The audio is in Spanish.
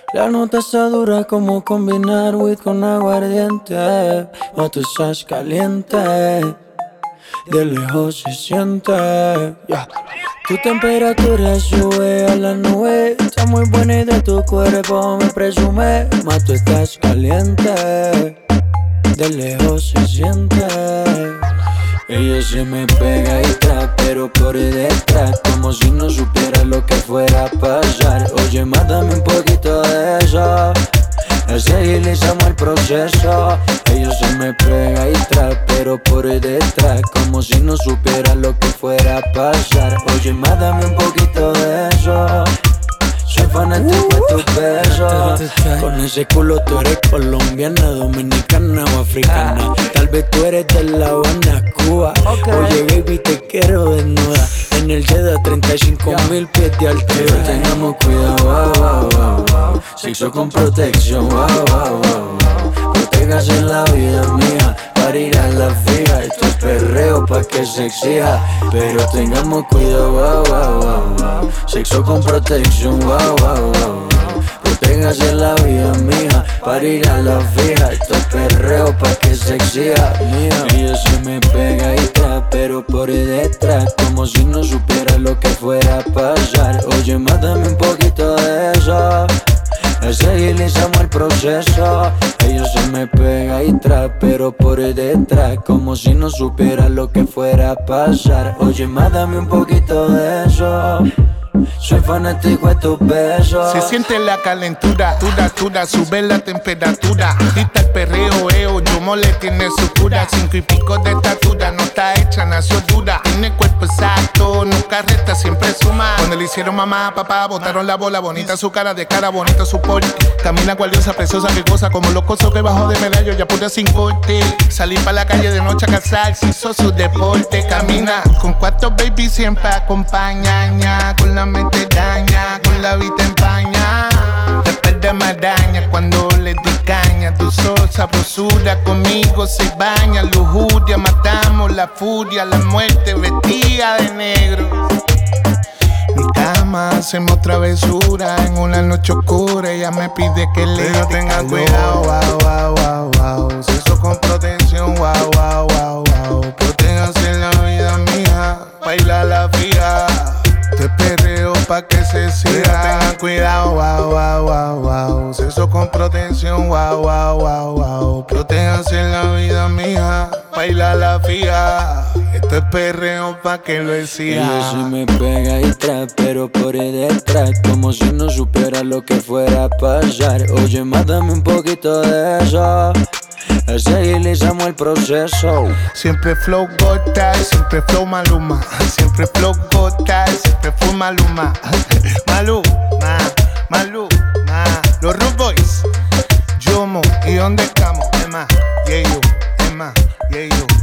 La nota está dura como combinar weed con aguardiente. No tú estás caliente, de lejos se siente, yeah. Tu temperatura sube a la nube. Está muy buena y de tu cuerpo me presume. Más tú estás caliente, de lejos se siente. Ella se me pega y trae, pero por detrás, como si no supiera lo que fuera a pasar. Oye, mátame un poquito de eso, así agilizamos el proceso. Ella se me pega y trae, pero por detrás, como si no supiera lo que fuera a pasar. Oye, mátame un poquito de eso. Soy fanático de tus besos. Con ese culo tú eres colombiana, dominicana o africana. Tal vez tú eres de La Habana, Cuba. Oye, baby, te quiero desnuda en el Jeddah, 35.000 pies de altura. Tengamos cuidado, wow, wow, wow. Sexo con protección, wow, wow, wow. Protéjase la vida mía para ir a la fija. Esto es perreo pa' que se exija, pero tengamos cuidado, wow, wow, wow, wow. Sexo con protección, wow, wow, wow. Protéjase la vida mía para ir a la fija. Esto es perreo pa' que se exija, mía. Ella se me pega y trae, pero por detrás, como si no supiera lo que fuera a pasar. Oye, mátame un poquito de eso, así agilizamos el proceso. Ella se me pega y trae, pero por detrás, como si no supiera lo que fuera a pasar. Oye, mátame un poquito de eso. Soy fanático de tus besos. Se siente la calentura, dura, sube la temperatura. Dita el perreo, Yomo le tiene su cura. 5 y pico de estatura, no está hecha, nació dura. Tiene cuerpo exacto, nunca resta, siempre suma. Cuando le hicieron mamá, papá, botaron la bola. Bonita su cara, de cara bonita su porte. Camina guardiosa, preciosa, que goza como los cosos que bajó de medallo, ya pura sin corte. Salir pa' la calle de noche a cazar, si hizo su deporte. Camina con 4 baby, siempre acompaña. Con la mente daña, con la vida empaña. Te perde maraña cuando le di caña. Tu sol, sabrosura, conmigo se baña. Lujuria, matamos la furia, la muerte vestida de negro. Mi cama, hacemos travesura en una noche oscura. Ella me pide que le tenga cuidado, wow, wow, wow, wow. Sexo con protección, wow, wow, wow, wow. Protéjase la vida mía, baila la fija. Te perreo pa' que se siga. Tengan cuidado, wow, wow, wow, wow. Sexo con protección, wow, wow, wow, wow. Protéjanse la vida mía, baila la fija. Esto es perreo pa' que lo exija. Ella se me pega y trae, pero por detrás, como si no supiera lo que fuera a pasar. Oye, mátame un poquito de eso, así agilizamos el proceso. Siempre flow gota, siempre flow Maluma. Siempre flow gota, siempre flow Maluma. Maluma. Los Rude Boys, Yomo, ¿y dónde estamos? Emma, yeah yo.